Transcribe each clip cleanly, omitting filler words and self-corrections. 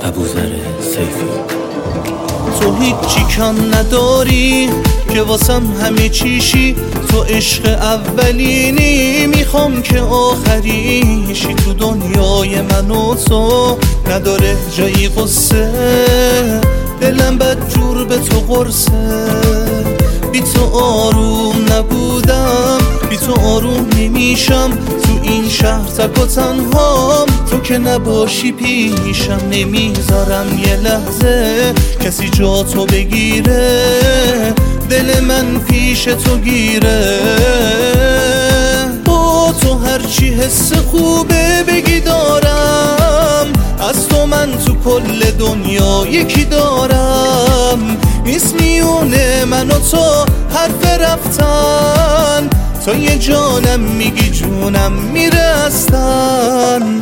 ابوذر سیفی. تو هیچی کم نداری که واسم همه چیشی، تو عشق اولینی، میخوام که آخریشی. تو دنیای من و تو نداره جایی قصه، دلم بدجور به تو قرصه. بی تو آروم نبودم، بی تو آروم نمیشم، تو این شهر تک و تنهام. تو که نباشی پیشم نمیذارم یه لحظه کسی جا تو بگیره، دل من پیش تو گیره. با تو هرچی حس خوبه بگی دارم، از تو من تو کل دنیا یکی دارم. نیست میونه من و تو حرف رفتن، تو یه جانم میگی جونم میره اصلاً.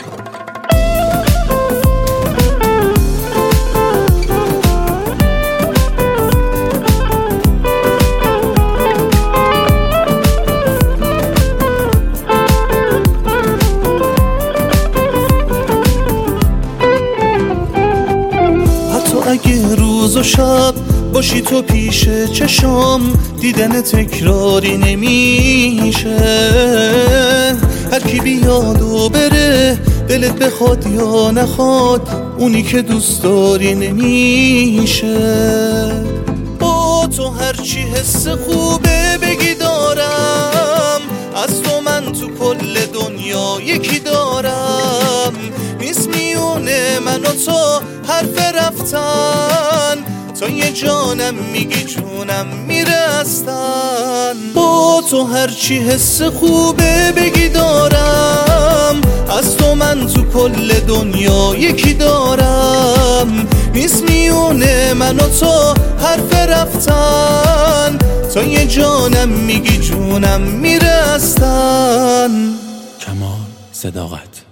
اگه روز و شب باشی تو پیش چشام، دیدن تکراری نمیشه. هر کی بیاد و بره، دلت بخواد یا نخواد، اونی که دوست داری نمیشه. با تو هرچی حس خوبه بگی دارم، از تو من تو کل دنیا یکی دارم. نیست میونه من و تو حرف رفتن، تو یه جانم میگی جونم میره اصلاً. با تو هرچی حس خوبه بگی دارم، از تو من تو کل دنیا یکی دارم. نیست میونه من و تو حرف رفتن، تو یه جانم میگی جونم میره اصلاً. کمال صداقت.